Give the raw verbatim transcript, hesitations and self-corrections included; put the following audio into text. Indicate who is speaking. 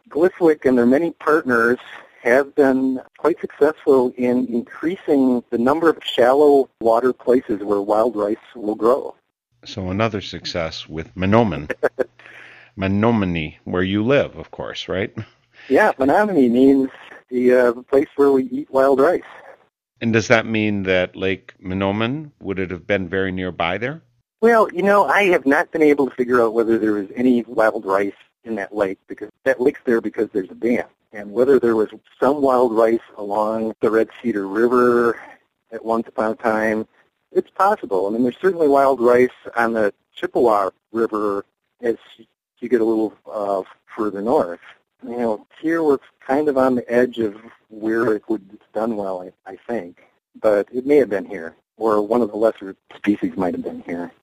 Speaker 1: Glyphwick and their many partners have been quite successful in increasing the number of shallow water places where wild rice will grow.
Speaker 2: So another success with Menominee. Menominee, where you live, of course, right?
Speaker 1: Yeah, Menominee means the uh, place where we eat wild rice.
Speaker 2: And does that mean that Lake Menominee, would it have been very nearby there?
Speaker 1: Well, you know, I have not been able to figure out whether there was any wild rice in that lake, because that lake's there because there's a dam. And whether there was some wild rice along the Red Cedar River at once upon a time, it's possible. I mean, there's certainly wild rice on the Chippewa River as you get a little uh, further north. You know, here we're kind of on the edge of where it would have done well, I, I think. But it may have been here, or one of the lesser species might have been here.